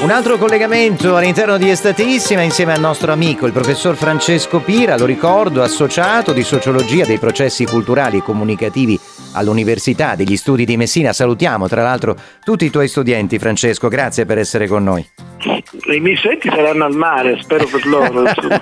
Un altro collegamento all'interno di Estatissima insieme al nostro amico, il professor Francesco Pira, lo ricordo, associato di sociologia dei processi culturali e comunicativi all'Università degli Studi di Messina. Salutiamo tra l'altro tutti i tuoi studenti, Francesco, grazie per essere con noi. I miei studenti saranno al mare, spero per loro.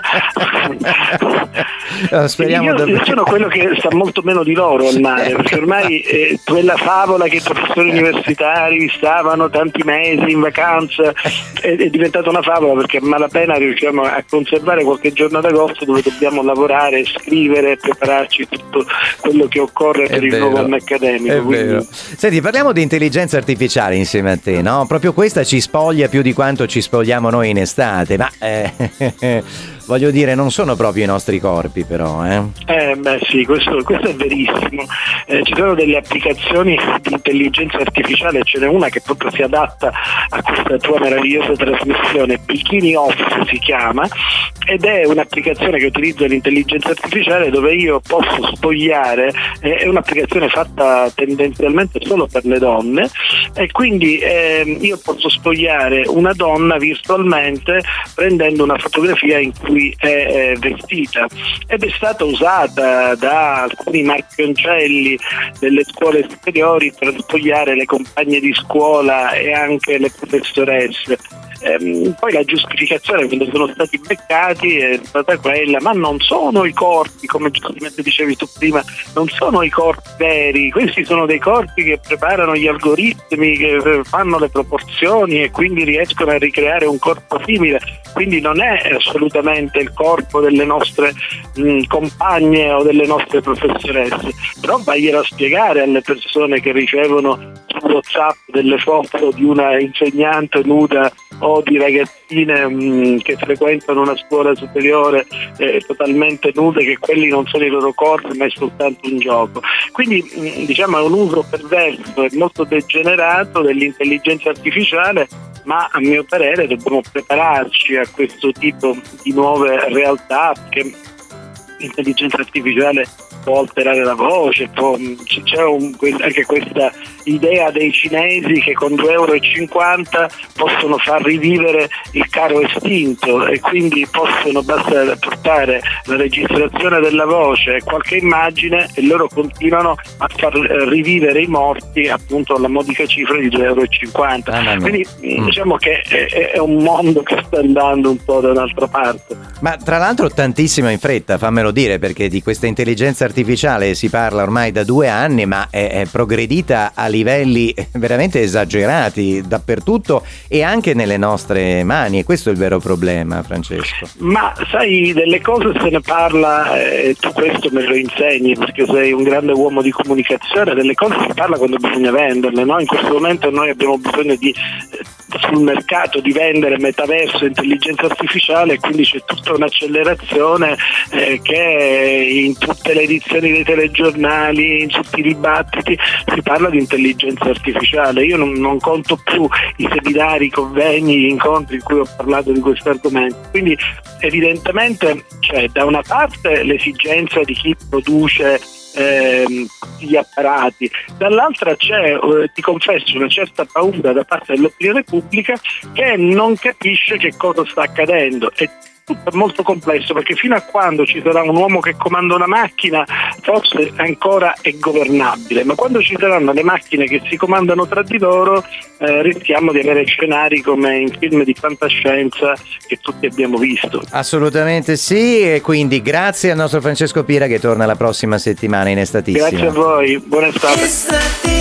Speriamo io sono quello che sta molto meno di loro al mare, perché ormai quella favola che i professori universitari stavano tanti mesi in vacanza è diventata una favola, perché a malapena riusciamo a conservare qualche giorno d'agosto dove dobbiamo lavorare, scrivere, prepararci tutto quello che occorre per il nuovo anno accademico. È vero. Senti, parliamo di intelligenza artificiale insieme a te, no? Proprio questa ci spoglia più di quanto ci spogliamo noi in estate, ma voglio dire, non sono proprio i nostri corpi, però. Sì, questo è verissimo. Ci sono delle applicazioni di intelligenza artificiale, ce n'è una che proprio si adatta a questa tua meravigliosa trasmissione, Bikini Off si chiama, ed è un'applicazione che utilizza l'intelligenza artificiale dove io posso spogliare, è un'applicazione fatta tendenzialmente solo per le donne, e quindi io posso spogliare una donna virtualmente prendendo una fotografia in cui è vestita, ed è stata usata da alcuni marchioncelli delle scuole superiori per spogliare le compagne di scuola e anche le professoresse. Poi la giustificazione, quando sono stati beccati, è stata quella: ma non sono i corpi, come giustamente dicevi tu prima, non sono i corpi veri, questi sono dei corpi che preparano gli algoritmi, che fanno le proporzioni e quindi riescono a ricreare un corpo simile, quindi non è assolutamente il corpo delle nostre compagne o delle nostre professoresse. Però vaglielo a spiegare alle persone che ricevono su WhatsApp delle foto di una insegnante nuda o di ragazzine che frequentano una scuola superiore totalmente nude, che quelli non sono i loro corpi ma è soltanto un gioco. Quindi diciamo è un uso perverso e molto degenerato dell'intelligenza artificiale, ma a mio parere dobbiamo prepararci a questo tipo di nuove realtà, perché l'intelligenza artificiale può alterare la voce, c'è anche questa idea dei cinesi che con 2,50 € possono far rivivere il caro estinto, e quindi basta portare la registrazione della voce e qualche immagine e loro continuano a far rivivere i morti appunto alla modica cifra di 2,50 €. Quindi diciamo che è un mondo che sta andando un po' da un'altra parte. Ma tra l'altro tantissimo in fretta, fammelo dire, perché di questa intelligenza artificiale si parla ormai da 2 anni, ma è progredita a livelli veramente esagerati dappertutto e anche nelle nostre mani, e questo è il vero problema, Francesco. Ma sai, delle cose se ne parla, tu questo me lo insegni perché sei un grande uomo di comunicazione, delle cose si parla quando bisogna venderle, no? In questo momento noi abbiamo bisogno sul mercato di vendere metaverso e intelligenza artificiale, e quindi c'è tutta un'accelerazione che in tutte le edizioni dei telegiornali, in tutti i dibattiti si parla di intelligenza artificiale. Io non conto più i seminari, i convegni, gli incontri in cui ho parlato di questo argomento. Quindi evidentemente c'è da una parte l'esigenza di chi produce gli apparati, dall'altra c'è, ti confesso, una certa paura da parte dell'opinione pubblica che non capisce che cosa sta accadendo. E tutto è molto complesso, perché fino a quando ci sarà un uomo che comanda una macchina forse ancora è governabile, ma quando ci saranno le macchine che si comandano tra di loro rischiamo di avere scenari come in film di fantascienza che tutti abbiamo visto. Assolutamente sì, e quindi grazie al nostro Francesco Pira che torna la prossima settimana in Estatissima. Grazie a voi, buona estate.